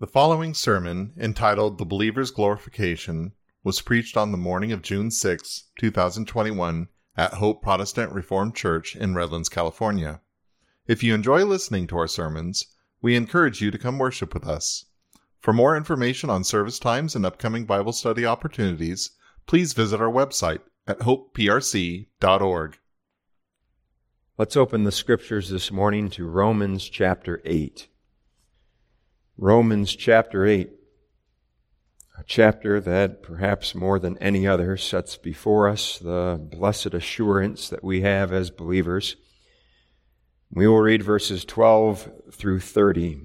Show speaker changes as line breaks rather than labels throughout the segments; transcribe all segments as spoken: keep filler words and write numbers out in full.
The following sermon, entitled The Believer's Glorification, was preached on the morning of June sixth, two thousand twenty-one, at Hope Protestant Reformed Church in Redlands, California. If you enjoy listening to our sermons, we encourage you to come worship with us. For more information on service times and upcoming Bible study opportunities, please visit our website at hope p r c dot org.
Let's open the scriptures this morning to Romans chapter eight. Romans chapter eight, a chapter that perhaps more than any other sets before us the blessed assurance that we have as believers. We will read verses twelve through thirty.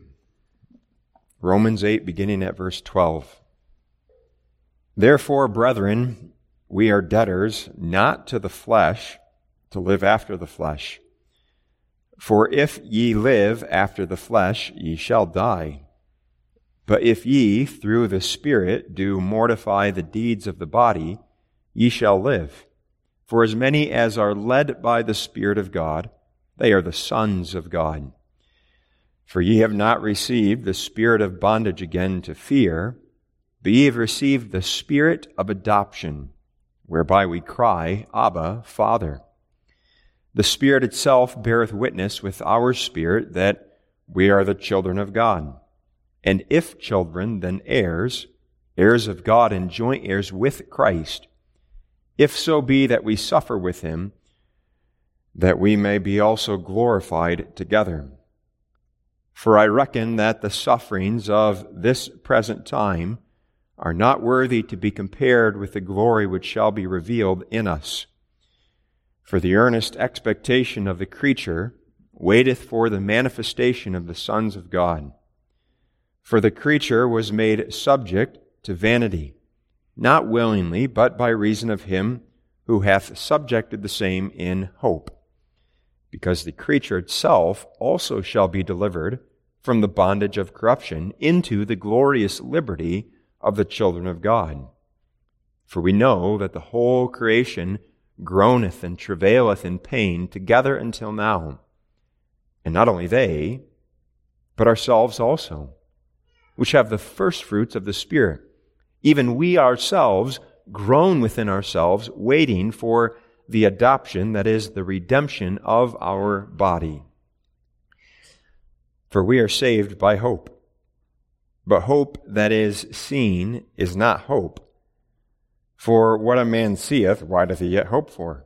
Romans eight, beginning at verse twelve. Therefore, brethren, we are debtors not to the flesh, to live after the flesh. For if ye live after the flesh, ye shall die. But if ye, through the Spirit, do mortify the deeds of the body, ye shall live. For as many as are led by the Spirit of God, they are the sons of God. For ye have not received the spirit of bondage again to fear, but ye have received the Spirit of adoption, whereby we cry, Abba, Father. The Spirit itself beareth witness with our spirit that we are the children of God. And if children, then heirs, heirs of God and joint heirs with Christ, if so be that we suffer with him, that we may be also glorified together. For I reckon that the sufferings of this present time are not worthy to be compared with the glory which shall be revealed in us. For the earnest expectation of the creature waiteth for the manifestation of the sons of God. For the creature was made subject to vanity, not willingly, but by reason of him who hath subjected the same in hope, because the creature itself also shall be delivered from the bondage of corruption into the glorious liberty of the children of God. For we know that the whole creation groaneth and travaileth in pain together until now. And not only they, but ourselves also, which have the first fruits of the Spirit. Even we ourselves groan within ourselves, waiting for the adoption, that is, the redemption of our body. For we are saved by hope. But hope that is seen is not hope. For what a man seeth, why doth he yet hope for?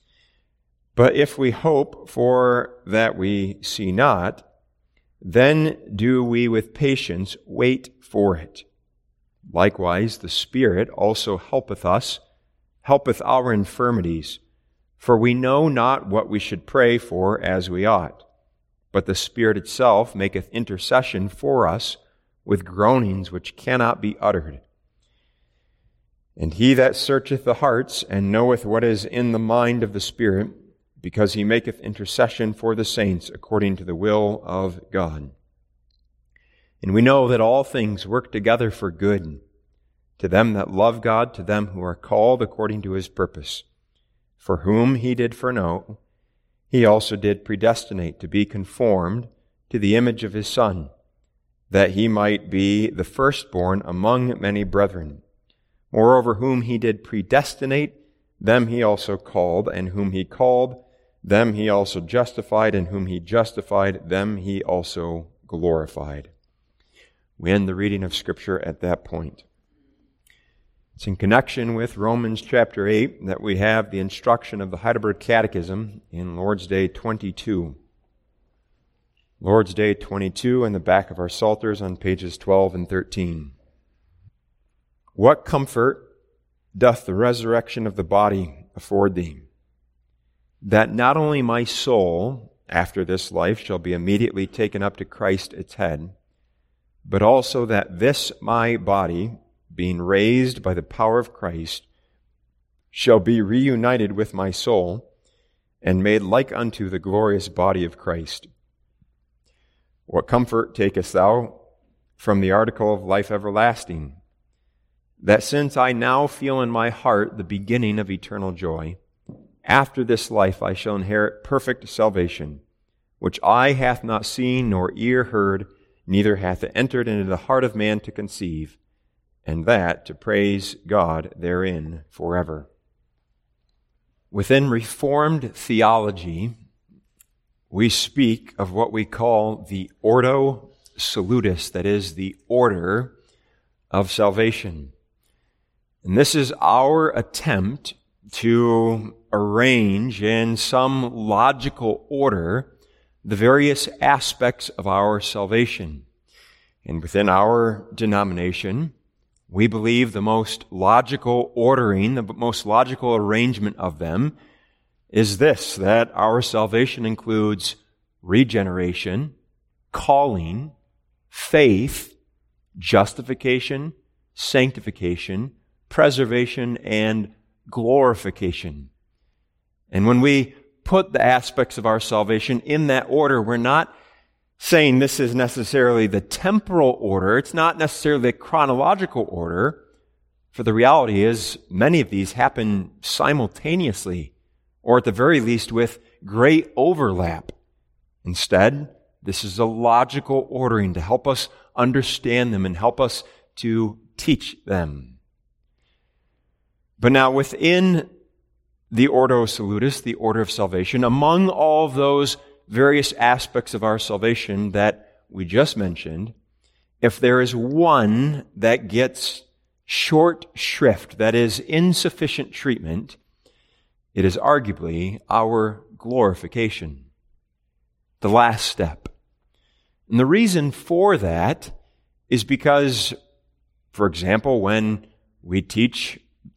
But if we hope for that we see not, then do we with patience wait for it. Likewise, the Spirit also helpeth us, helpeth our infirmities. For we know not what we should pray for as we ought. But the Spirit itself maketh intercession for us with groanings which cannot be uttered. And he that searcheth the hearts and knoweth what is in the mind of the Spirit, because he maketh intercession for the saints according to the will of God. And we know that all things work together for good, to them that love God, to them who are called according to his purpose. For whom he did foreknow, he also did predestinate to be conformed to the image of his Son, that he might be the firstborn among many brethren. Moreover, whom he did predestinate, them he also called, and whom he called, them he also justified, and whom he justified, them he also glorified. We end the reading of Scripture at that point. It's in connection with Romans chapter eight that we have the instruction of the Heidelberg Catechism in Lord's Day twenty-two. Lord's Day twenty-two in the back of our Psalters on pages twelve and thirteen. What comfort doth the resurrection of the body afford thee? That not only my soul, after this life, shall be immediately taken up to Christ its head, but also that this my body, being raised by the power of Christ, shall be reunited with my soul, and made like unto the glorious body of Christ. What comfort takest thou from the article of life everlasting? That since I now feel in my heart the beginning of eternal joy, after this life I shall inherit perfect salvation, which eye hath not seen, nor ear heard, neither hath it entered into the heart of man to conceive, and that to praise God therein forever. Within Reformed theology, we speak of what we call the Ordo Salutis, that is, the order of salvation. And this is our attempt to arrange in some logical order the various aspects of our salvation. And within our denomination, we believe the most logical ordering, the most logical arrangement of them is this, that our salvation includes regeneration, calling, faith, justification, sanctification, preservation, and glorification. And when we put the aspects of our salvation in that order, we're not saying this is necessarily the temporal order. It's not necessarily the chronological order. For the reality is, many of these happen simultaneously, or at the very least with great overlap. Instead, this is a logical ordering to help us understand them and help us to teach them. But now within the Ordo Salutis, the order of salvation, among all of those various aspects of our salvation that we just mentioned, if there is one that gets short shrift, that is insufficient treatment, it is arguably our glorification, the last step. And the reason for that is because, for example, when we teach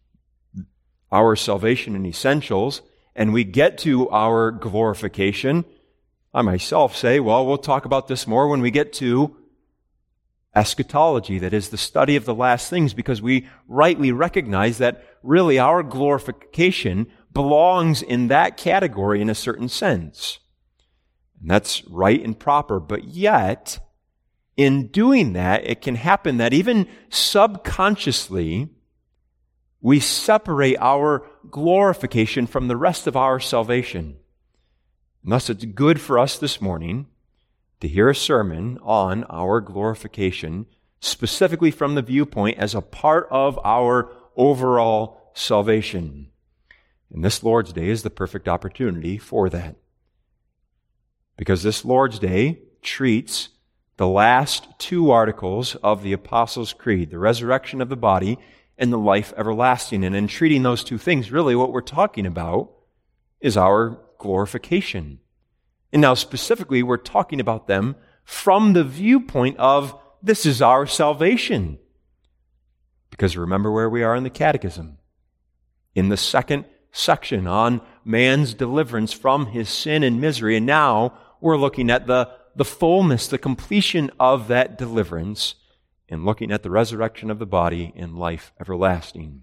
our salvation in essentials and we get to our glorification, I myself say, well, we'll talk about this more when we get to eschatology, that is the study of the last things, because we rightly recognize that really our glorification belongs in that category in a certain sense. And that's right and proper. But yet, in doing that, it can happen that even subconsciously, we separate our glorification from the rest of our salvation. And thus, it's good for us this morning to hear a sermon on our glorification, specifically from the viewpoint as a part of our overall salvation. And this Lord's Day is the perfect opportunity for that. Because this Lord's Day treats the last two articles of the Apostles' Creed, the resurrection of the body and the life everlasting. And in treating those two things, really what we're talking about is our glorification. And now specifically, we're talking about them from the viewpoint of this is our salvation. Because remember where we are in the Catechism. In the second section on man's deliverance from his sin and misery. And now we're looking at the, the fullness, the completion of that deliverance, and looking at the resurrection of the body and life everlasting.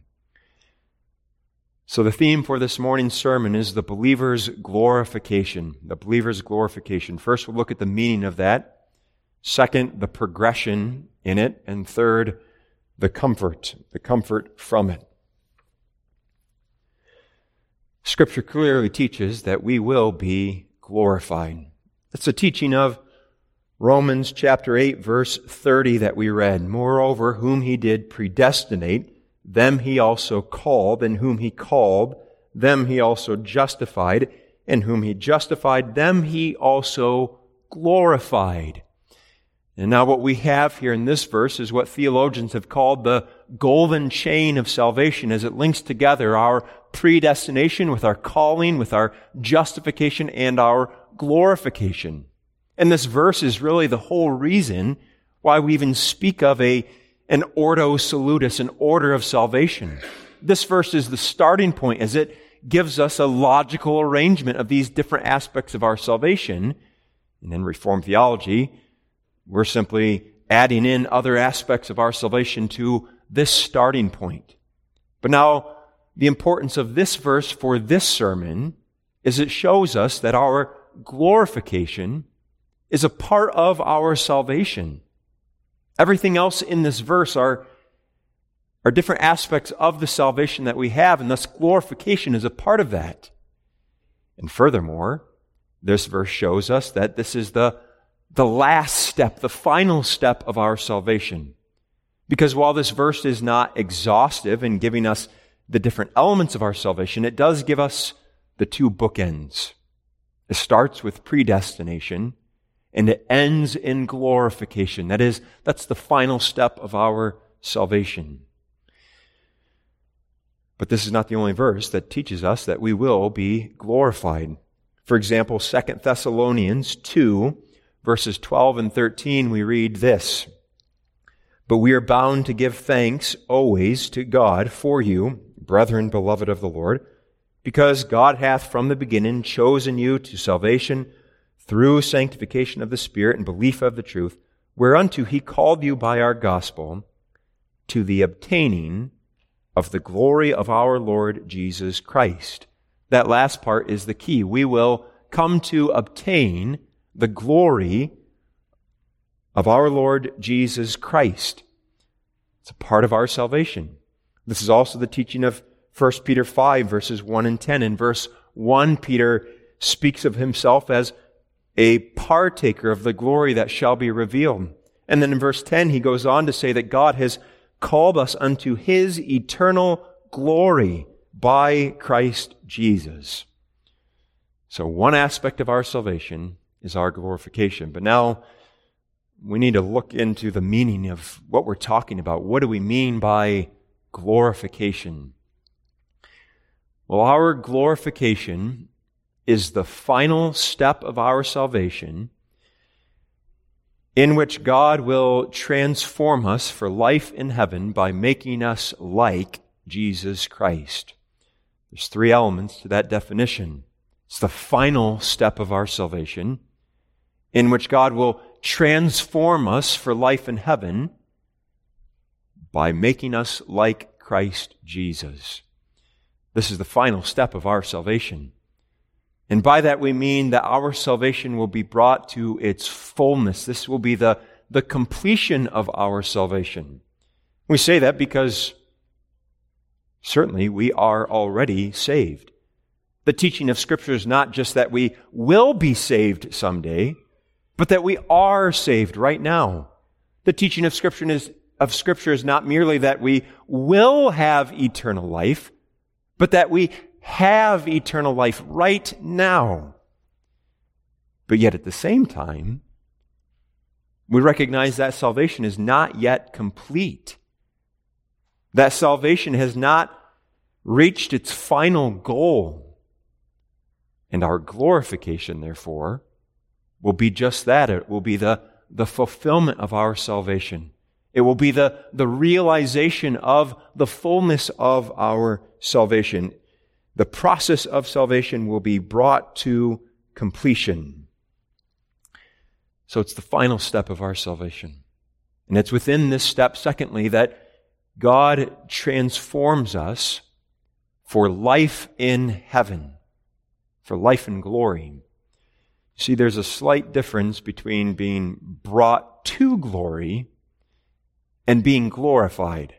So the theme for this morning's sermon is the believer's glorification. The believer's glorification. First, we'll look at the meaning of that. Second, the progression in it. And third, the comfort, the comfort from it. Scripture clearly teaches that we will be glorified. That's the teaching of Romans chapter eight, verse thirty that we read. Moreover, whom he did predestinate, them he also called, and whom he called, them he also justified, and whom he justified, them he also glorified. And now what we have here in this verse is what theologians have called the golden chain of salvation, as it links together our predestination with our calling, with our justification, and our glorification. And this verse is really the whole reason why we even speak of a an ordo salutis, an order of salvation. This verse is the starting point as it gives us a logical arrangement of these different aspects of our salvation. And in Reformed theology, we're simply adding in other aspects of our salvation to this starting point. But now, the importance of this verse for this sermon is it shows us that our glorification is a part of our salvation. Everything else in this verse are, are different aspects of the salvation that we have, and thus glorification is a part of that. And furthermore, this verse shows us that this is the, the last step, the final step of our salvation. Because while this verse is not exhaustive in giving us the different elements of our salvation, it does give us the two bookends. It starts with predestination, and it ends in glorification. That is, that's the final step of our salvation. But this is not the only verse that teaches us that we will be glorified. For example, Second Thessalonians two, verses twelve and thirteen, we read this: "But we are bound to give thanks always to God for you, brethren beloved of the Lord, because God hath from the beginning chosen you to salvation through sanctification of the Spirit and belief of the truth, whereunto he called you by our gospel, to the obtaining of the glory of our Lord Jesus Christ." That last part is the key. We will come to obtain the glory of our Lord Jesus Christ. It's a part of our salvation. This is also the teaching of First Peter five, verses one and ten. In verse one, Peter speaks of himself as a partaker of the glory that shall be revealed. And then in verse ten, he goes on to say that God has called us unto his eternal glory by Christ Jesus. So one aspect of our salvation is our glorification. But now we need to look into the meaning of what we're talking about. What do we mean by glorification? Well, our glorification is the final step of our salvation, in which God will transform us for life in heaven by making us like Jesus Christ. There's three elements to that definition. It's the final step of our salvation, in which God will transform us for life in heaven by making us like Christ Jesus. This is the final step of our salvation. And by that we mean that our salvation will be brought to its fullness. This will be the, the completion of our salvation. We say that because certainly we are already saved. The teaching of Scripture is not just that we will be saved someday, but that we are saved right now. The teaching of Scripture is, of Scripture is not merely that we will have eternal life, but that we have eternal life right now. But yet at the same time, we recognize that salvation is not yet complete. That salvation has not reached its final goal. And our glorification, therefore, will be just that. It will be the, the fulfillment of our salvation. It will be the, the realization of the fullness of our salvation. The process of salvation will be brought to completion. So it's the final step of our salvation. And it's within this step, secondly, that God transforms us for life in heaven, for life in glory. See, there's a slight difference between being brought to glory and being glorified.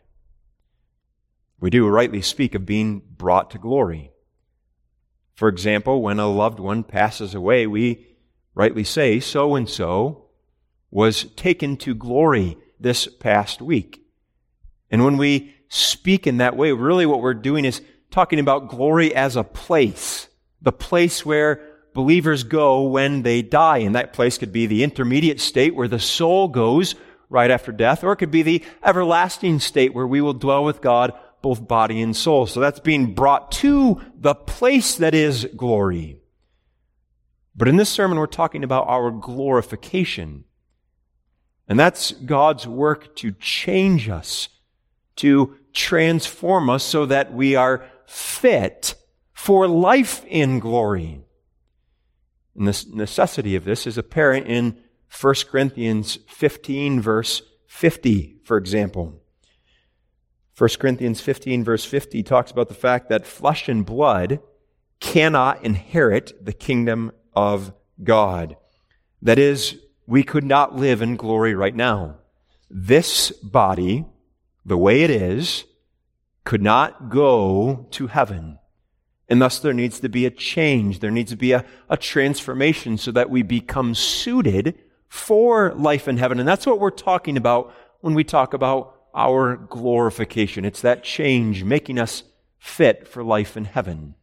We do rightly speak of being brought to glory. For example, when a loved one passes away, we rightly say, so-and-so was taken to glory this past week. And when we speak in that way, really what we're doing is talking about glory as a place, the place where believers go when they die. And that place could be the intermediate state where the soul goes right after death, or it could be the everlasting state where we will dwell with God, both body and soul. So that's being brought to the place that is glory. But in this sermon, we're talking about our glorification. And that's God's work to change us, to transform us so that we are fit for life in glory. And the necessity of this is apparent in First Corinthians fifteen, verse fifty, for example. First Corinthians fifteen, verse fifty talks about the fact that flesh and blood cannot inherit the kingdom of God. That is, we could not live in glory right now. This body, the way it is, could not go to heaven. And thus there needs to be a change. There needs to be a, a transformation so that we become suited for life in heaven. And that's what we're talking about when we talk about our glorification. It's that change, making us fit for life in heaven.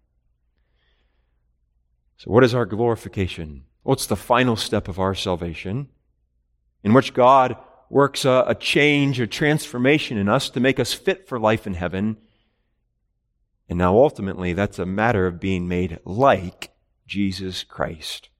So what is our glorification? Well, it's the final step of our salvation, in which God works a, a change, a transformation in us to make us fit for life in heaven. And now ultimately, that's a matter of being made like Jesus Christ.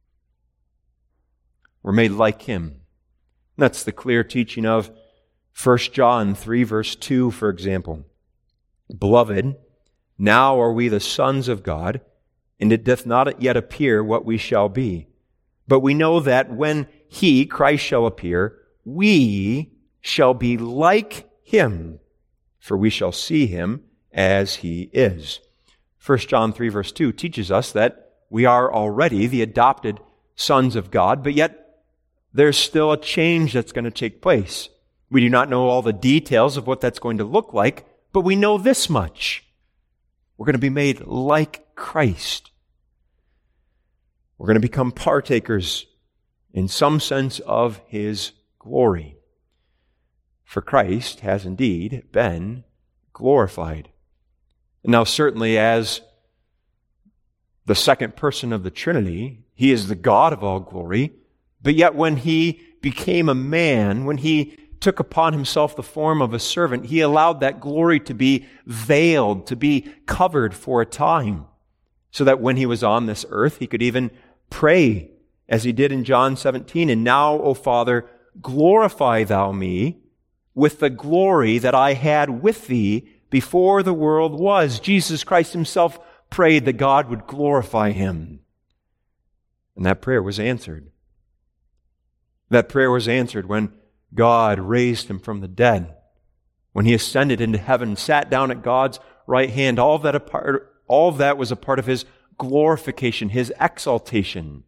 We're made like Him. That's the clear teaching of First John three, verse two, for example. Beloved, now are we the sons of God, and it doth not yet appear what we shall be. But we know that when He, Christ, shall appear, we shall be like Him, for we shall see Him as He is. First John three, verse two teaches us that we are already the adopted sons of God, but yet there's still a change that's going to take place. We do not know all the details of what that's going to look like, but we know this much. We're going to be made like Christ. We're going to become partakers, in some sense, of His glory. For Christ has indeed been glorified. Now, certainly as the second person of the Trinity, He is the God of all glory, but yet when He became a man, when He took upon Himself the form of a servant, He allowed that glory to be veiled, to be covered for a time, so that when He was on this earth, He could even pray, as He did in John seventeen, and now, O Father, glorify Thou me with the glory that I had with Thee before the world was. Jesus Christ Himself prayed that God would glorify Him. And that prayer was answered. That prayer was answered when God raised Him from the dead, when He ascended into heaven, sat down at God's right hand. All of that, a part, all of that was a part of His glorification, His exaltation.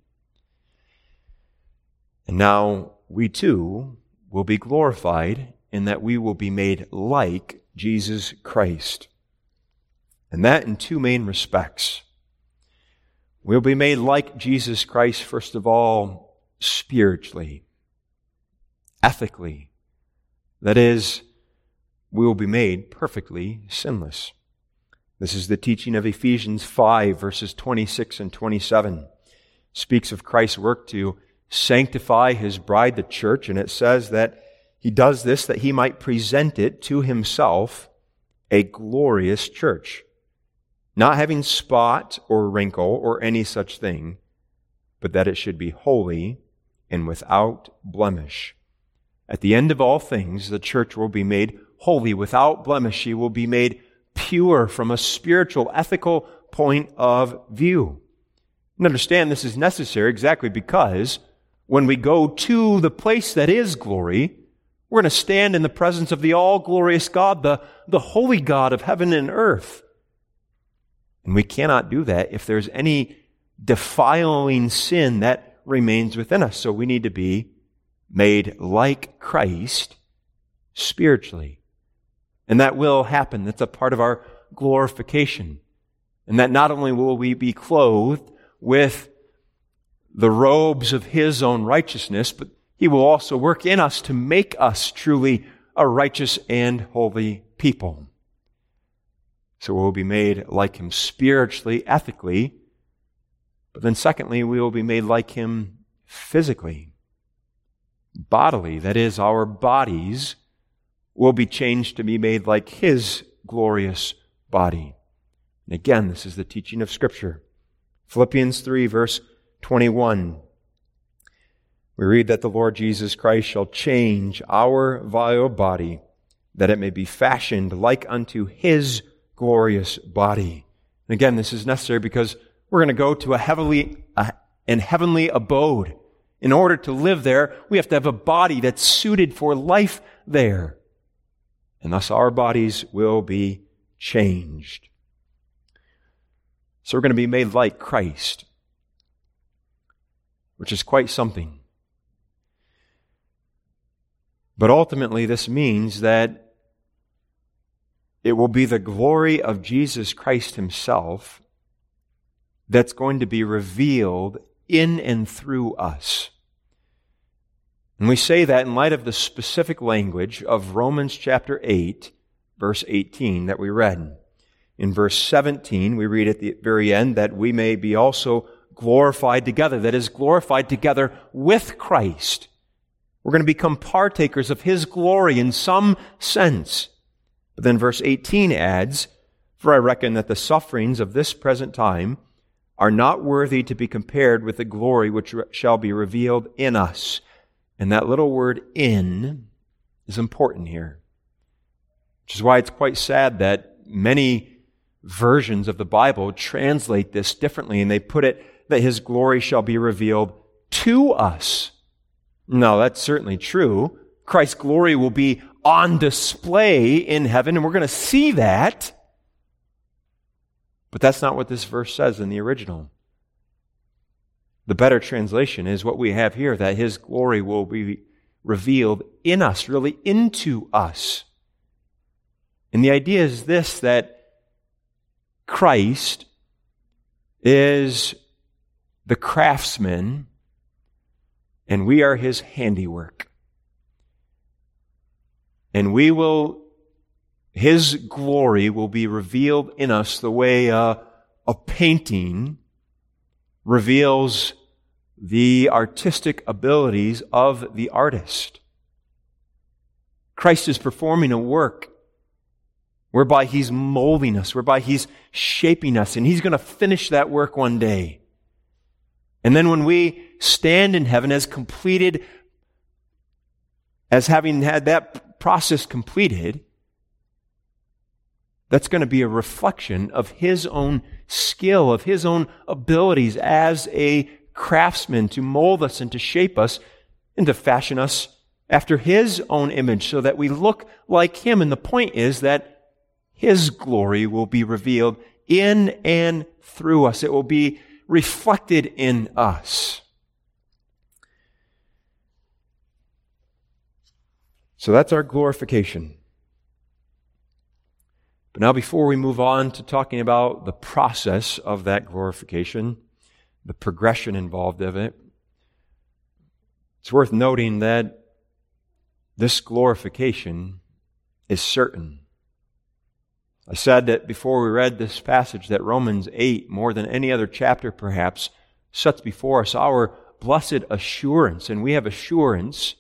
And now we too will be glorified in that we will be made like Jesus Christ. And that in two main respects. We'll be made like Jesus Christ, first of all, spiritually, ethically. That is, we will be made perfectly sinless. This is the teaching of Ephesians five, verses twenty-six and twenty-seven. It speaks of Christ's work to sanctify His bride, the church, and it says that He does this that He might present it to Himself a glorious church, not having spot or wrinkle or any such thing, but that it should be holy and without blemish. At the end of all things, the church will be made holy, without blemish. She will be made pure from a spiritual, ethical point of view. And understand this is necessary exactly because when we go to the place that is glory, we're going to stand in the presence of the all-glorious God, the, the holy God of heaven and earth. And we cannot do that if there's any defiling sin that remains within us. So we need to be made like Christ spiritually. And that will happen. That's a part of our glorification. And that not only will we be clothed with the robes of His own righteousness, but He will also work in us to make us truly a righteous and holy people. So we'll be made like Him spiritually, ethically, but then secondly, we will be made like Him physically, bodily. That is, our bodies will be changed to be made like His glorious body. And again, this is the teaching of Scripture. Philippians three, verse twenty-one. We read that the Lord Jesus Christ shall change our vile body, that it may be fashioned like unto His glorious body. And again, this is necessary because we're going to go to a heavenly, uh, an heavenly abode. In order to live there, we have to have a body that's suited for life there. And thus our bodies will be changed. So we're going to be made like Christ, which is quite something. But ultimately, this means that it will be the glory of Jesus Christ Himself that's going to be revealed in and through us. And we say that in light of the specific language of Romans chapter eight, verse eighteen that we read. In verse seventeen, we read at the very end that we may be also glorified together, that is, glorified together with Christ. We're going to become partakers of His glory in some sense. But then verse eighteen adds, "For I reckon that the sufferings of this present time are not worthy to be compared with the glory which shall be revealed in us." And that little word "in" is important here. Which is why it's quite sad that many versions of the Bible translate this differently, and they put it that His glory shall be revealed to us. No, that's certainly true. Christ's glory will be on display in heaven, and we're going to see that. But that's not what this verse says in the original. The better translation is what we have here, that His glory will be revealed in us, really into us. And the idea is this, that Christ is the craftsman, and we are His handiwork. And we will, His glory will be revealed in us the way uh, a painting reveals the artistic abilities of the artist. Christ is performing a work whereby He's molding us, whereby He's shaping us, and He's going to finish that work one day. And then when we stand in heaven as completed, as having had that process completed, that's going to be a reflection of His own skill, of His own abilities as a craftsman to mold us and to shape us and to fashion us after His own image so that we look like Him. And the point is that His glory will be revealed in and through us. It will be reflected in us. So that's our glorification. But now before we move on to talking about the process of that glorification, the progression involved of it, it's worth noting that this glorification is certain. I said that before we read this passage that Romans eight, more than any other chapter perhaps, sets before us our blessed assurance. And we have assurance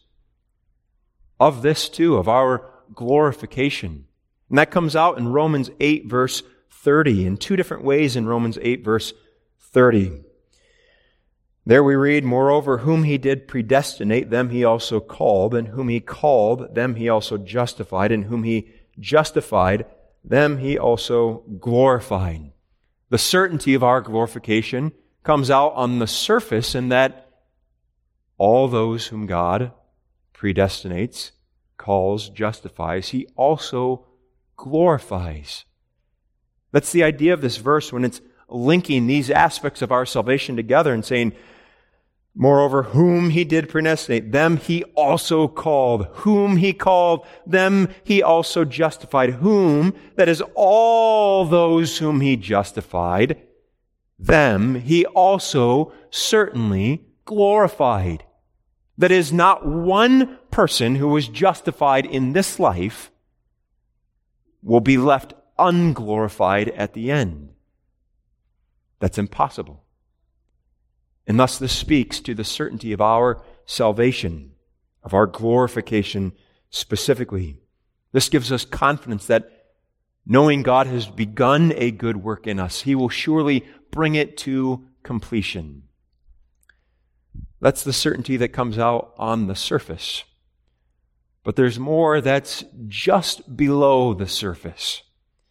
of this too, of our glorification. And that comes out in Romans eight, verse thirty, in two different ways in Romans eight, verse thirty. There we read, "Moreover, whom He did predestinate, them He also called, and whom He called, them He also justified, and whom He justified, them He also glorified." The certainty of our glorification comes out on the surface in that all those whom God predestinates, calls, justifies, He also glorifies. That's the idea of this verse when it's linking these aspects of our salvation together and saying, "Moreover, whom He did predestinate, them He also called. Whom He called, them He also justified. Whom, that is, all those whom He justified, them He also certainly glorified." That is, not one person who was justified in this life will be left unglorified at the end. That's impossible. And thus this speaks to the certainty of our salvation, of our glorification specifically. This gives us confidence that knowing God has begun a good work in us, He will surely bring it to completion. That's the certainty that comes out on the surface. But there's more that's just below the surface.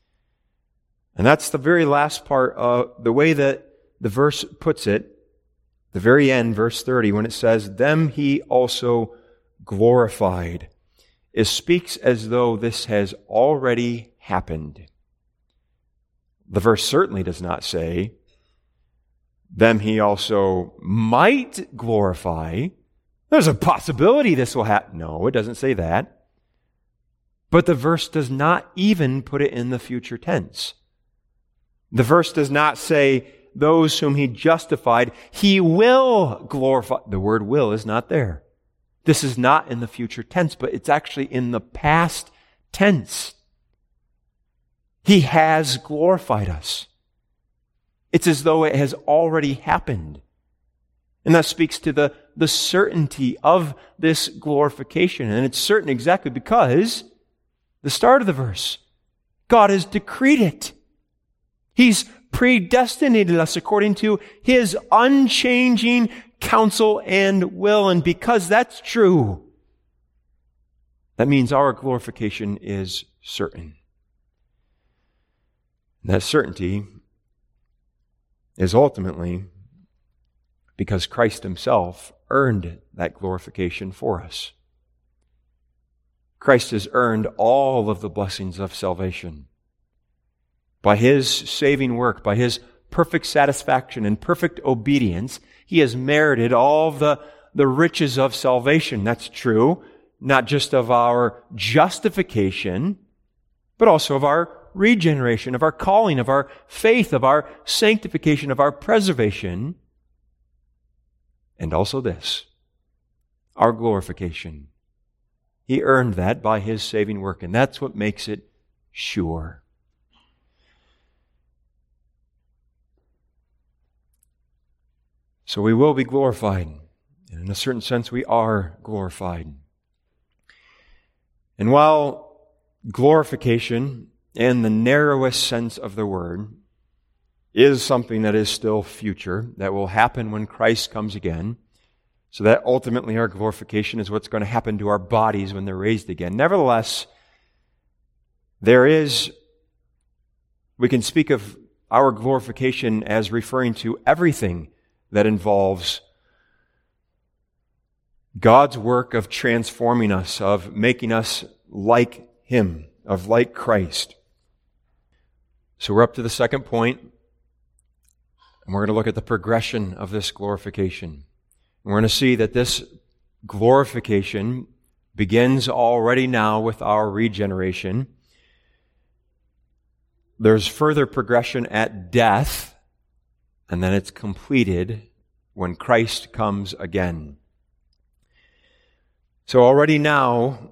And that's the very last part of the way that the verse puts it, the very end, verse thirty, when it says, "Them He also glorified." It speaks as though this has already happened. The verse certainly does not say, "Them He also might glorify." There's a possibility this will happen. No, it doesn't say that. But the verse does not even put it in the future tense. The verse does not say, "Those whom He justified, He will glorify." The word "will" is not there. This is not in the future tense, but it's actually in the past tense. He has glorified us. It's as though it has already happened. And that speaks to the, the certainty of this glorification. And it's certain exactly because the start of the verse, God has decreed it. He's predestinated us according to His unchanging counsel and will. And because that's true, that means our glorification is certain. And that certainty is ultimately because Christ Himself earned that glorification for us. Christ has earned all of the blessings of salvation. By His saving work, by His perfect satisfaction and perfect obedience, He has merited all of the, the riches of salvation. That's true, not just of our justification, but also of our regeneration, of our calling, of our faith, of our sanctification, of our preservation, and also this, our glorification. He earned that by His saving work, and that's what makes it sure. So we will be glorified, and in a certain sense we are glorified. And while glorification, in the narrowest sense of the word, is something that is still future, that will happen when Christ comes again, so that ultimately our glorification is what's going to happen to our bodies when they're raised again. Nevertheless, there is, we can speak of our glorification as referring to everything that involves God's work of transforming us, of making us like Him, of like Christ. So we're up to the second point, and we're going to look at the progression of this glorification. And we're going to see that this glorification begins already now with our regeneration. There's further progression at death, and then it's completed when Christ comes again. So already now,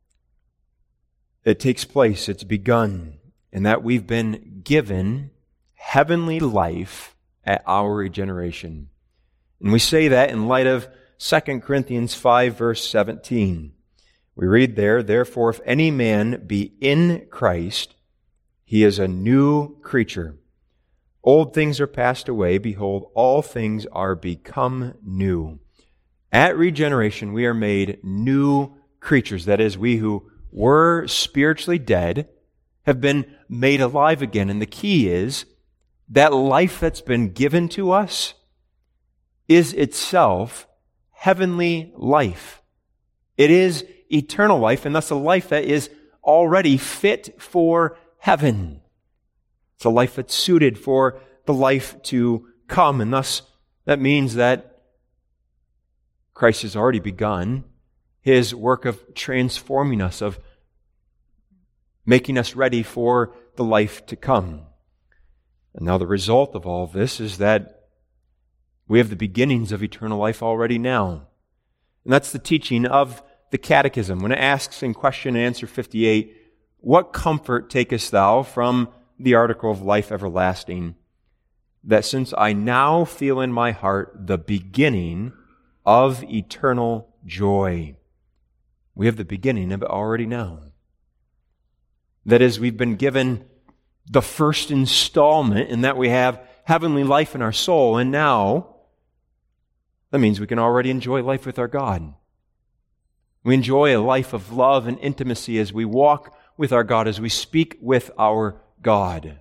it takes place, it's begun, in that we've been given heavenly life at our regeneration. And we say that in light of Second Corinthians five, verse seventeen. We read there, "Therefore, if any man be in Christ, he is a new creature. Old things are passed away. Behold, all things are become new." At regeneration, we are made new creatures. That is, we who were spiritually dead have been made alive again. And the key is that life that's been given to us is itself heavenly life. It is eternal life, and thus a life that is already fit for heaven. It's a life that's suited for the life to come, and thus that means that Christ has already begun His work of transforming us, of making us ready for the life to come. And now the result of all this is that we have the beginnings of eternal life already now. And that's the teaching of the Catechism. When it asks in question and answer fifty-eight, "What comfort takest thou from the article of life everlasting? That since I now feel in my heart the beginning of eternal joy." We have the beginning of it already now. That is, we've been given the first installment in that we have heavenly life in our soul, and now that means we can already enjoy life with our God. We enjoy a life of love and intimacy as we walk with our God, as we speak with our God.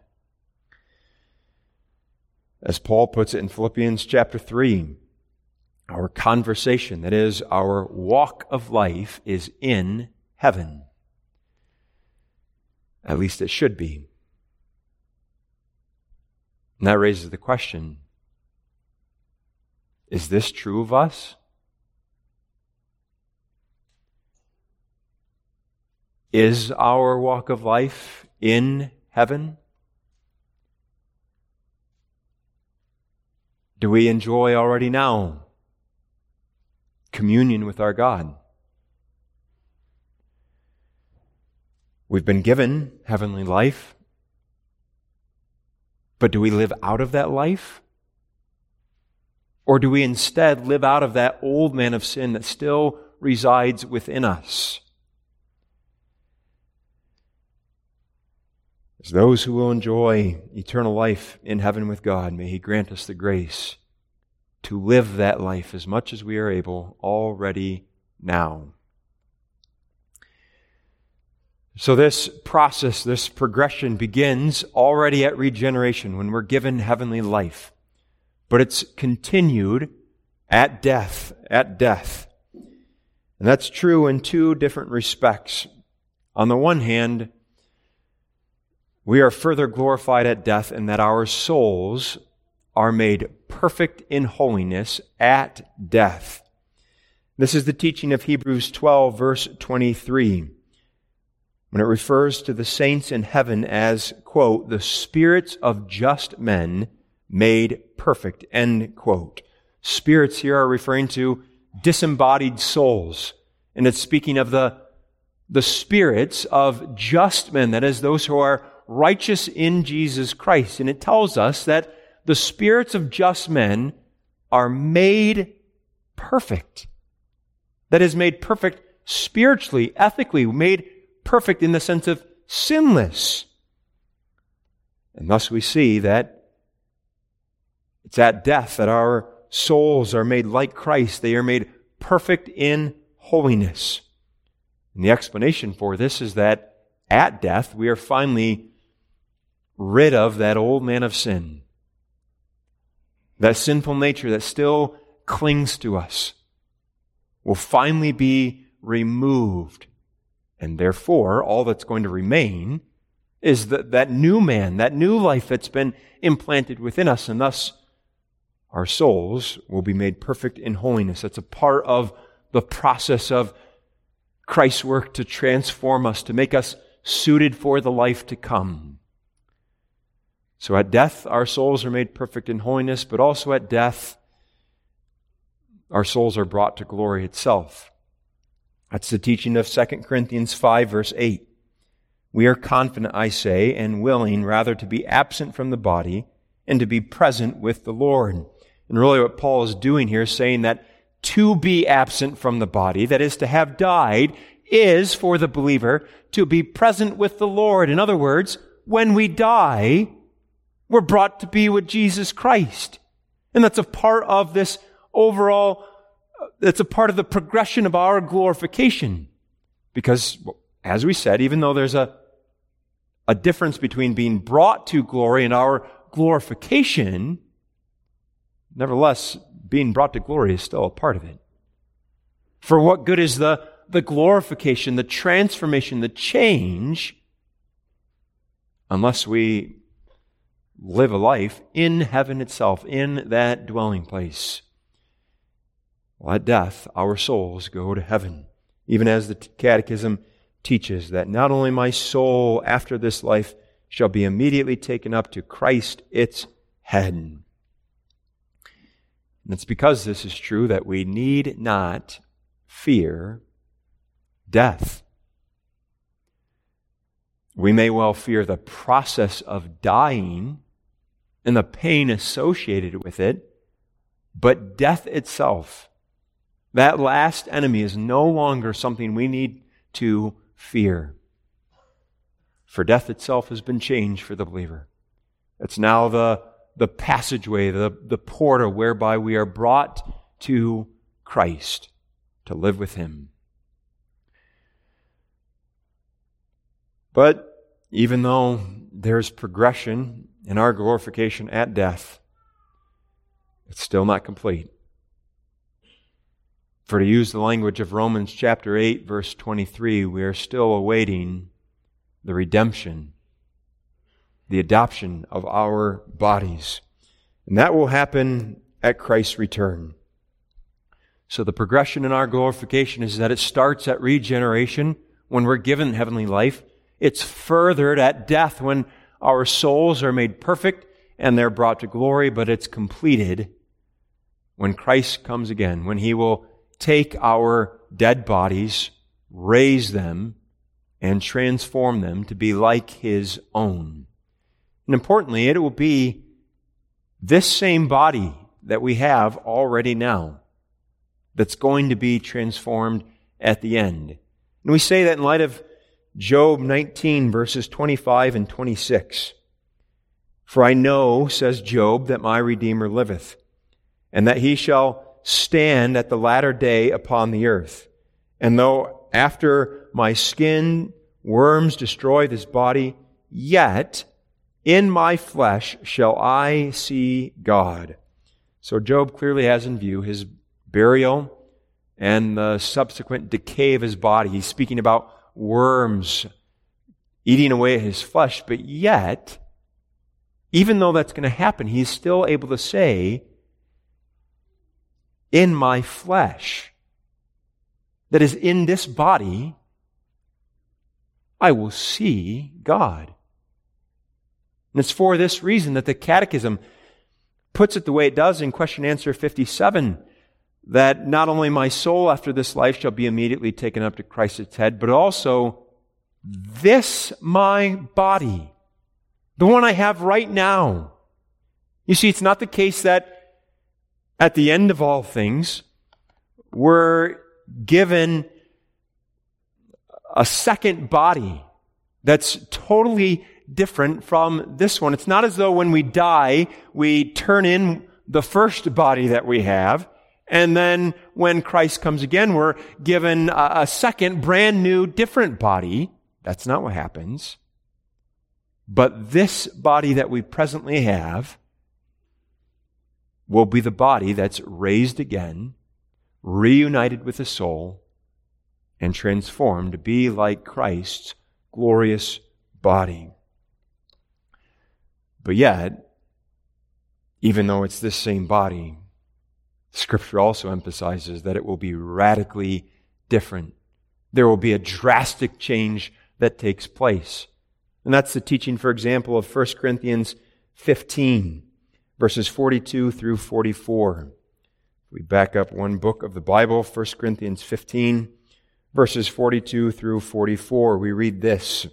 As Paul puts it in Philippians chapter three, our conversation, that is, our walk of life, is in heaven. At least it should be. And that raises the question, is this true of us? Is our walk of life in heaven? Do we enjoy already now communion with our God? We've been given heavenly life, but do we live out of that life? Or do we instead live out of that old man of sin that still resides within us? As those who will enjoy eternal life in heaven with God, may He grant us the grace to live that life as much as we are able already now. So this process, this progression begins already at regeneration when we're given heavenly life. But it's continued at death, at death. And that's true in two different respects. On the one hand, we are further glorified at death in that our souls are made perfect in holiness at death. This is the teaching of Hebrews twelve, verse twenty-three, when it refers to the saints in heaven as, quote, the spirits of just men made perfect, end quote. Spirits here are referring to disembodied souls, and it's speaking of the, the spirits of just men, that is, those who are righteous in Jesus Christ. And it tells us that the spirits of just men are made perfect. That is, made perfect spiritually, ethically, made perfect in the sense of sinless. And thus we see that it's at death that our souls are made like Christ. They are made perfect in holiness. And the explanation for this is that at death we are finally rid of that old man of sin. That sinful nature that still clings to us will finally be removed. And therefore, all that's going to remain is that, that new man, that new life that's been implanted within us, and thus our souls will be made perfect in holiness. That's a part of the process of Christ's work to transform us, to make us suited for the life to come. So at death, our souls are made perfect in holiness, but also at death, our souls are brought to glory itself. That's the teaching of Second Corinthians five, verse eight. We are confident, I say, and willing rather to be absent from the body and to be present with the Lord. And really what Paul is doing here is saying that to be absent from the body, that is to have died, is for the believer to be present with the Lord. In other words, when we die, we're brought to be with Jesus Christ. And that's a part of this overall, that's a part of the progression of our glorification. Because, as we said, even though there's a, a difference between being brought to glory and our glorification, nevertheless, being brought to glory is still a part of it. For what good is the, the glorification, the transformation, the change, unless we live a life in heaven itself, in that dwelling place? Well, at death, our souls go to heaven, even as the Catechism teaches that not only my soul after this life shall be immediately taken up to Christ its head. And it's because this is true that we need not fear death. We may well fear the process of dying and the pain associated with it, but death itself, that last enemy, is no longer something we need to fear. For death itself has been changed for the believer. It's now the, the passageway, the, the portal whereby we are brought to Christ to live with Him. But even though there's progression in our glorification at death, it's still not complete. For to use the language of Romans chapter eight, verse twenty-three, we are still awaiting the redemption, the adoption of our bodies. And that will happen at Christ's return. So the progression in our glorification is that it starts at regeneration, when we're given heavenly life. It's furthered at death, when our souls are made perfect and they're brought to glory, but it's completed when Christ comes again, when He will take our dead bodies, raise them, and transform them to be like His own. And importantly, it will be this same body that we have already now that's going to be transformed at the end. And we say that in light of Job nineteen, verses twenty-five and twenty-six. For I know, says Job, that my Redeemer liveth, and that He shall stand at the latter day upon the earth. And though after my skin worms destroy this body, yet in my flesh shall I see God. So Job clearly has in view His burial and the subsequent decay of His body. He's speaking about worms eating away at His flesh, but yet, even though that's going to happen, He's still able to say, in my flesh, that is in this body, I will see God. And it's for this reason that the Catechism puts it the way it does in question answer fifty-seven, that not only my soul after this life shall be immediately taken up to Christ's head, but also this my body, the one I have right now. You see, it's not the case that at the end of all things, we're given a second body that's totally different from this one. It's not as though when we die, we turn in the first body that we have, and then when Christ comes again, we're given a second, brand new, different body. That's not what happens. But this body that we presently have will be the body that's raised again, reunited with the soul, and transformed to be like Christ's glorious body. But yet, even though it's this same body, Scripture also emphasizes that it will be radically different. There will be a drastic change that takes place. And that's the teaching, for example, of First Corinthians fifteen, verses forty-two through forty-four. We back up one book of the Bible, First Corinthians fifteen, verses forty-two through forty-four. We read this.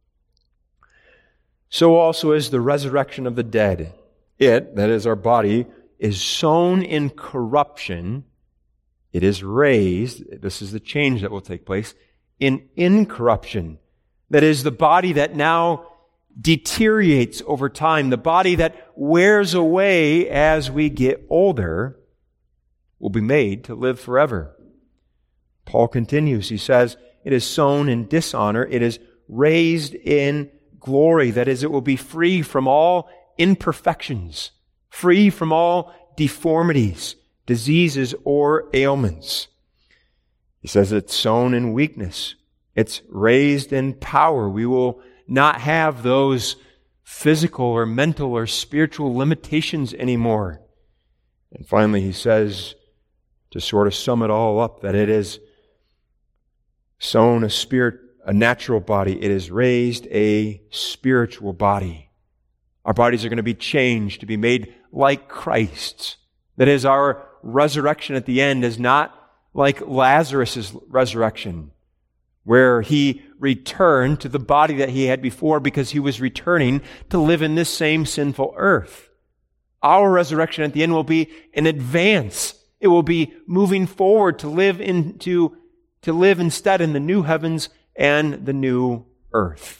So also is the resurrection of the dead. It, that is our body, is sown in corruption. It is raised, this is the change that will take place, in incorruption. That is the body that now deteriorates over time, the body that wears away as we get older, will be made to live forever. Paul continues, he says, it is sown in dishonor, it is raised in glory. That is, it will be free from all imperfections, free from all deformities, diseases, or ailments. He says it's sown in weakness. It's raised in power. We will not have those physical or mental or spiritual limitations anymore. And finally, he says, to sort of sum it all up, that it is sown a spirit, a natural body. It is raised a spiritual body. Our bodies are going to be changed to be made like Christ's. That is, our resurrection at the end is not like Lazarus' resurrection, where he returned to the body that he had before because he was returning to live in this same sinful earth. Our resurrection at the end will be an advance. It will be moving forward to live into, to live instead in the new heavens and the new earth.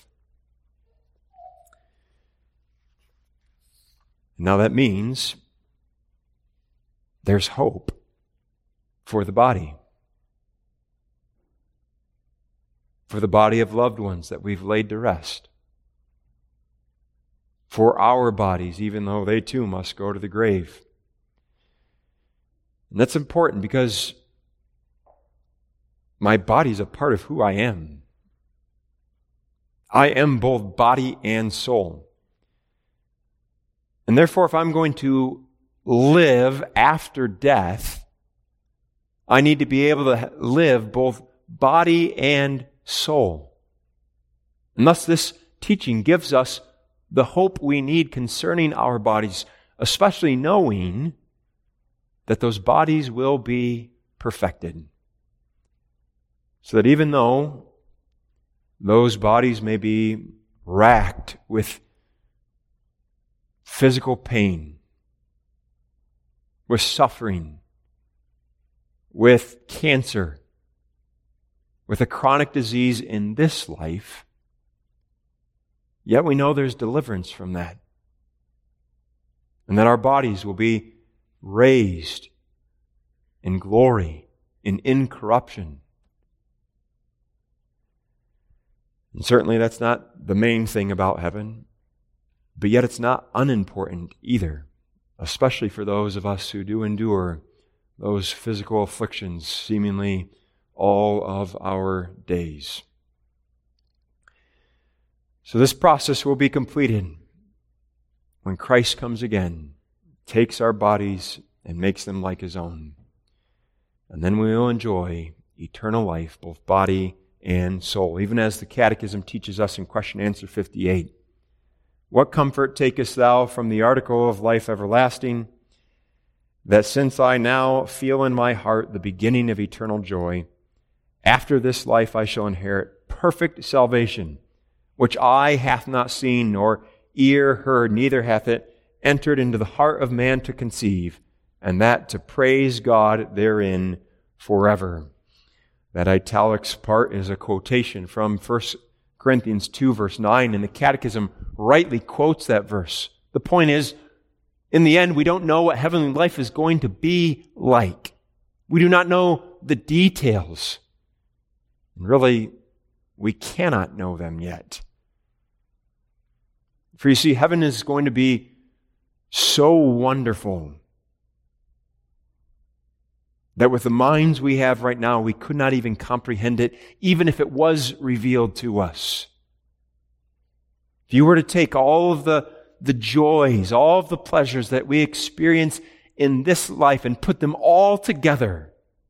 Now that means there's hope for the body. For the body of loved ones that we've laid to rest. For our bodies, even though they too must go to the grave. And that's important because my body is a part of who I am. I am both body and soul. And therefore, if I'm going to live after death, I need to be able to live both body and soul. And thus this teaching gives us the hope we need concerning our bodies, especially knowing that those bodies will be perfected. So that even though those bodies may be racked with physical pain, with suffering, with cancer, with a chronic disease in this life, yet we know there's deliverance from that. And that our bodies will be raised in glory, in incorruption. And certainly that's not the main thing about heaven, but yet it's not unimportant either, especially for those of us who do endure those physical afflictions seemingly all of our days. So this process will be completed when Christ comes again, takes our bodies and makes them like His own. And then we will enjoy eternal life, both body and soul. Even as the Catechism teaches us in question answer fifty-eight. What comfort takest thou from the article of life everlasting, that since I now feel in my heart the beginning of eternal joy, after this life I shall inherit perfect salvation, which eye hath not seen, nor ear heard, neither hath it entered into the heart of man to conceive, and that to praise God therein forever. That italics part is a quotation from First Corinthians two, verse nine, and the Catechism rightly quotes that verse. The point is, in the end, we don't know what heavenly life is going to be like. We do not know the details. And really, we cannot know them yet. For you see, heaven is going to be so wonderful that with the minds we have right now, we could not even comprehend it, even if it was revealed to us. If you were to take all of the, the joys, all of the pleasures that we experience in this life and put them all together,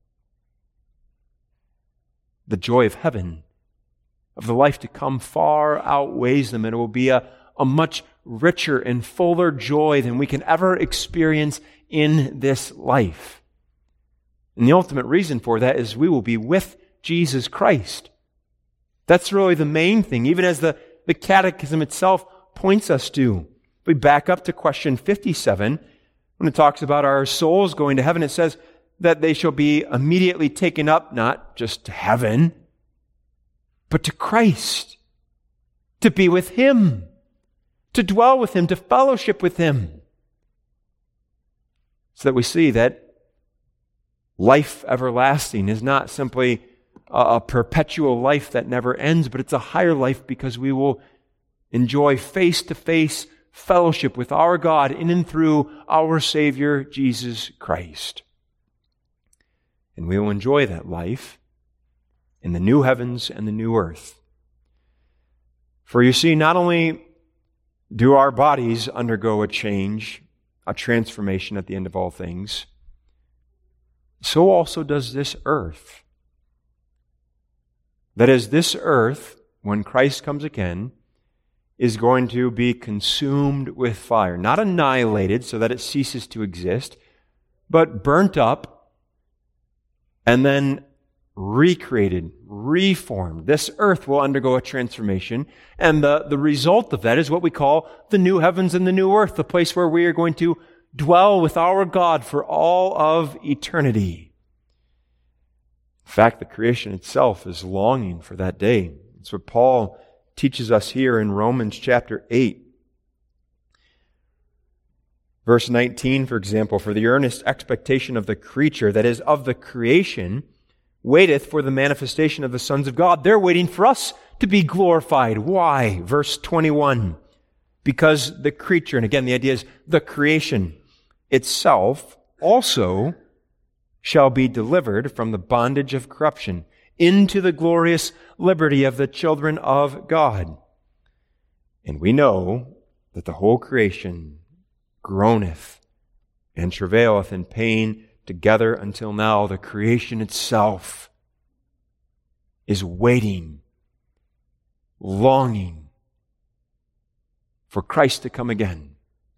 the joy of heaven, of the life to come, far outweighs them, and it will be a, a much richer and fuller joy than we can ever experience in this life. And the ultimate reason for that is we will be with Jesus Christ. That's really the main thing, even as the, the Catechism itself points us to. We back up to question fifty-seven, when it talks about our souls going to heaven, it says that they shall be immediately taken up, not just to heaven, but to Christ, to be with Him, to dwell with Him, to fellowship with Him. So that we see that life everlasting is not simply a perpetual life that never ends, but it's a higher life because we will enjoy face-to-face fellowship with our God in and through our Savior, Jesus Christ. And we will enjoy that life in the new heavens and the new earth. For you see, not only do our bodies undergo a change, a transformation at the end of all things, so also does this earth. That is, this earth, when Christ comes again, is going to be consumed with fire. Not annihilated so that it ceases to exist, but burnt up and then recreated, reformed. This earth will undergo a transformation, and the, the result of that is what we call the new heavens and the new earth, the place where we are going to dwell with our God for all of eternity. In fact, the creation itself is longing for that day. That's what Paul teaches us here in Romans chapter eight. Verse nineteen, for example, for the earnest expectation of the creature, that is, of the creation, waiteth for the manifestation of the sons of God. They're waiting for us to be glorified. Why? Verse twenty-one. Because the creature, and again the idea is the creation itself also shall be delivered from the bondage of corruption into the glorious liberty of the children of God. And we know that the whole creation groaneth and travaileth in pain together until now. The creation itself is waiting, longing for Christ to come again,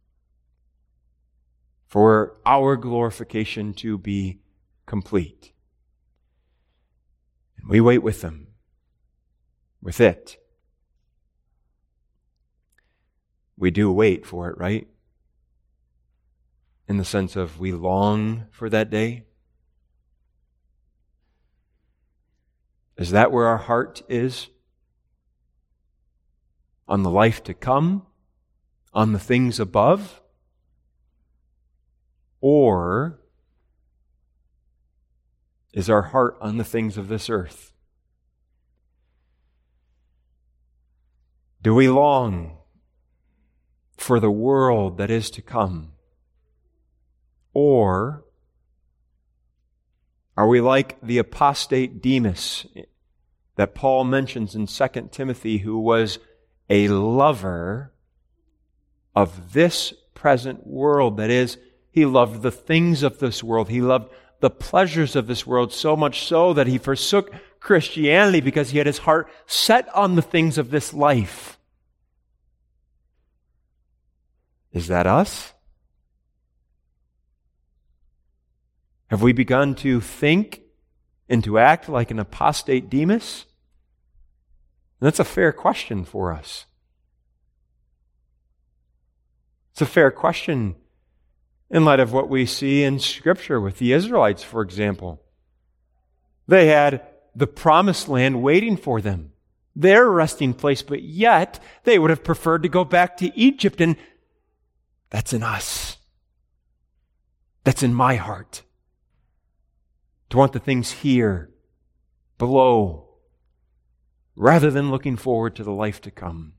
for our glorification to be complete. And we wait with them. with it. We do wait for it, right? In the sense of we long for that day. Is that where our heart is? On the life to come? On the things above? Or is our heart on the things of this earth? Do we long for the world that is to come? Or are we like the apostate Demas that Paul mentions in Second Timothy, who was a lover of this present world? That is, he loved the things of this world. He loved the pleasures of this world, so much so that he forsook Christianity because he had his heart set on the things of this life. Is that us? Have we begun to think and to act like an apostate Demas? And that's a fair question for us. It's a fair question in light of what we see in Scripture with the Israelites, for example. They had the promised land waiting for them, their resting place, but yet they would have preferred to go back to Egypt, and that's in us. That's in my heart. To want the things here, below, rather than looking forward to the life to come.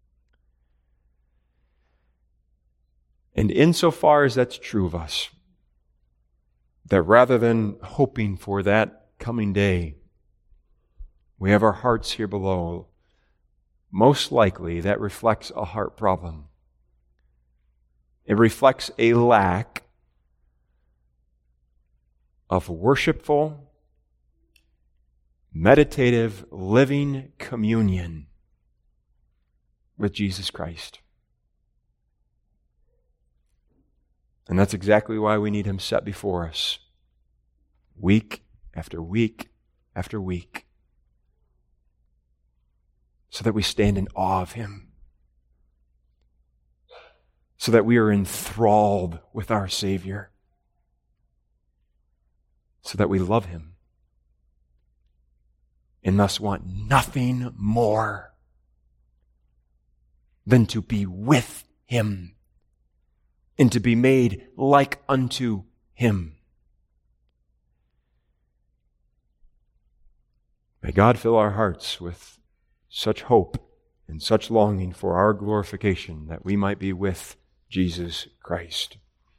And insofar as that's true of us, that rather than hoping for that coming day, we have our hearts here below, most likely that reflects a heart problem. It reflects a lack of worshipful, meditative, living communion with Jesus Christ. And that's exactly why we need Him set before us, week after week after week, so that we stand in awe of Him, so that we are enthralled with our Savior, so that we love Him, and thus want nothing more than to be with Him and to be made like unto Him. May God fill our hearts with such hope and such longing for our glorification that we might be with Jesus Christ.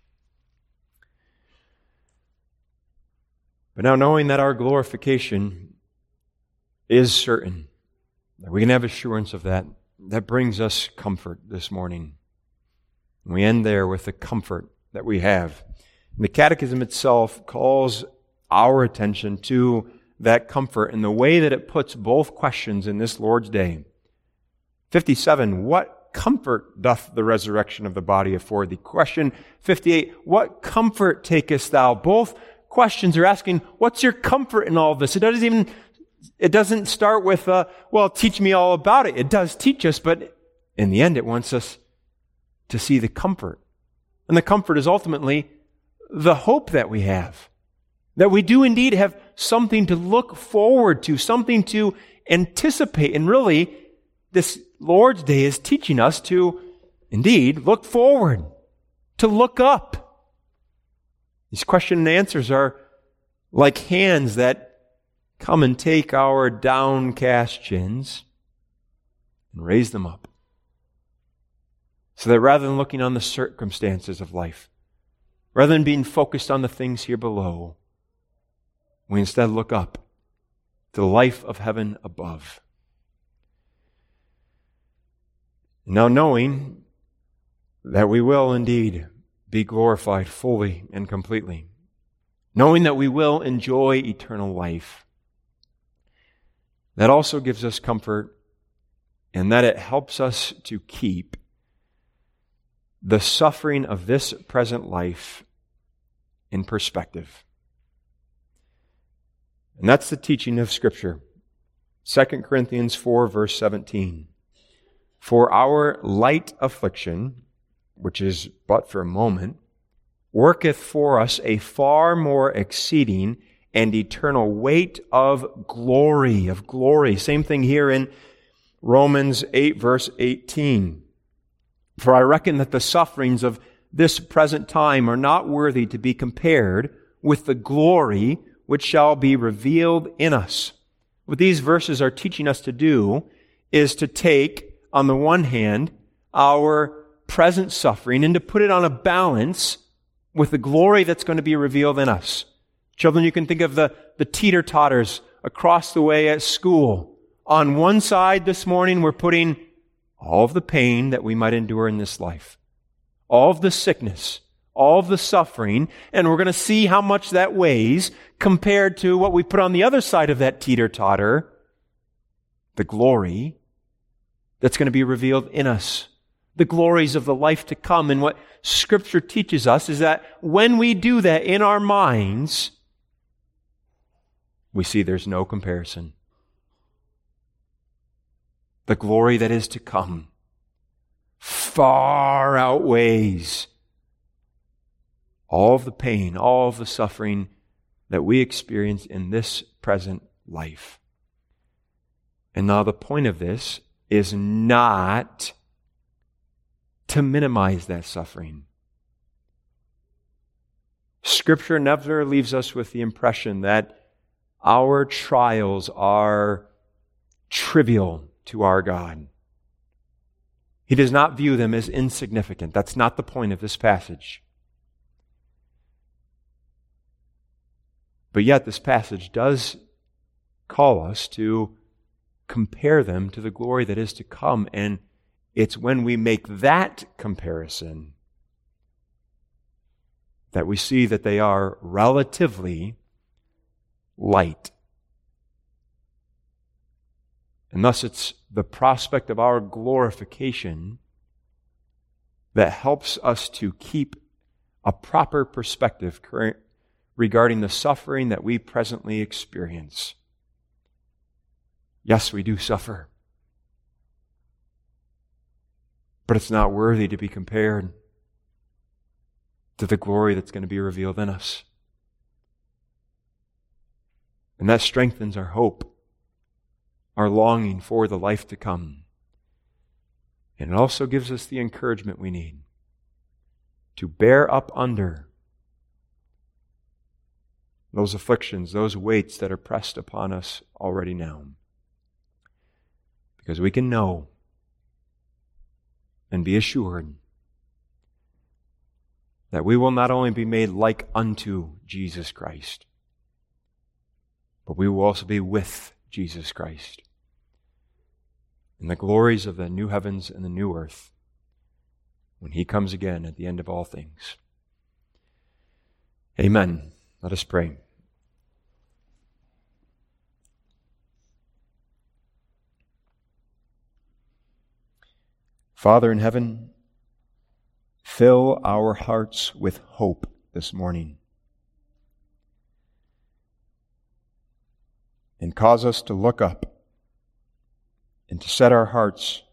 But now, knowing that our glorification is certain, that we can have assurance of that, that brings us comfort this morning. And we end there with the comfort that we have. And the Catechism itself calls our attention to that comfort in the way that it puts both questions in this Lord's Day. fifty-seven, what comfort doth the resurrection of the body afford thee? Question fifty-eight, what comfort takest thou? Both questions are asking, what's your comfort in all of this? It doesn't even, it doesn't start with, uh, well, teach me all about it. It does teach us, but in the end it wants us to see the comfort. And the comfort is ultimately the hope that we have. That we do indeed have something to look forward to, something to anticipate. And really, this Lord's Day is teaching us to indeed look forward, to look up. These question and answers are like hands that come and take our downcast chins and raise them up. So that rather than looking on the circumstances of life, rather than being focused on the things here below, we instead look up to the life of heaven above. Now knowing that we will indeed be glorified fully and completely, knowing that we will enjoy eternal life, that also gives us comfort in that it helps us to keep the suffering of this present life in perspective. And that's the teaching of Scripture. Second Corinthians four, verse seventeen. For our light affliction, which is but for a moment, worketh for us a far more exceeding and eternal weight of glory, of glory. Same thing here in Romans eight, verse eighteen. For I reckon that the sufferings of this present time are not worthy to be compared with the glory which shall be revealed in us. What these verses are teaching us to do is to take, on the one hand, our present suffering and to put it on a balance with the glory that's going to be revealed in us. Children, you can think of the, the teeter-totters across the way at school. On one side this morning, we're putting all of the pain that we might endure in this life, all of the sickness, all of the suffering, and we're going to see how much that weighs compared to what we put on the other side of that teeter-totter, the glory that's going to be revealed in us, the glories of the life to come. And what Scripture teaches us is that when we do that in our minds, we see there's no comparison. The glory that is to come far outweighs all of the pain, all of the suffering that we experience in this present life. And now the point of this is not to minimize that suffering. Scripture never leaves us with the impression that our trials are trivial to our God. He does not view them as insignificant. That's not the point of this passage. But yet this passage does call us to compare them to the glory that is to come. And it's when we make that comparison that we see that they are relatively light. And thus it's the prospect of our glorification that helps us to keep a proper perspective regarding the suffering that we presently experience. Yes, we do suffer, but it's not worthy to be compared to the glory that's going to be revealed in us. And that strengthens our hope, our longing for the life to come. And it also gives us the encouragement we need to bear up under those afflictions, those weights that are pressed upon us already now. Because we can know and be assured that we will not only be made like unto Jesus Christ, but we will also be with Jesus Christ in the glories of the new heavens and the new earth when He comes again at the end of all things. Amen. Let us pray. Father in heaven, fill our hearts with hope this morning and cause us to look up and to set our hearts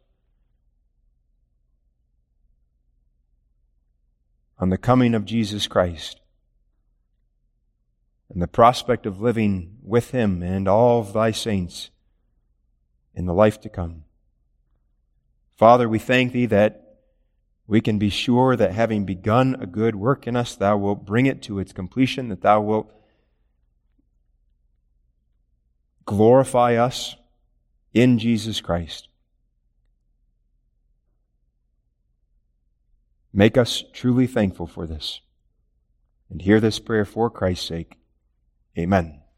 on the coming of Jesus Christ and the prospect of living with Him and all of Thy saints in the life to come. Father, we thank Thee that we can be sure that having begun a good work in us, Thou wilt bring it to its completion, that Thou wilt glorify us in Jesus Christ. Make us truly thankful for this. And hear this prayer for Christ's sake. Amen.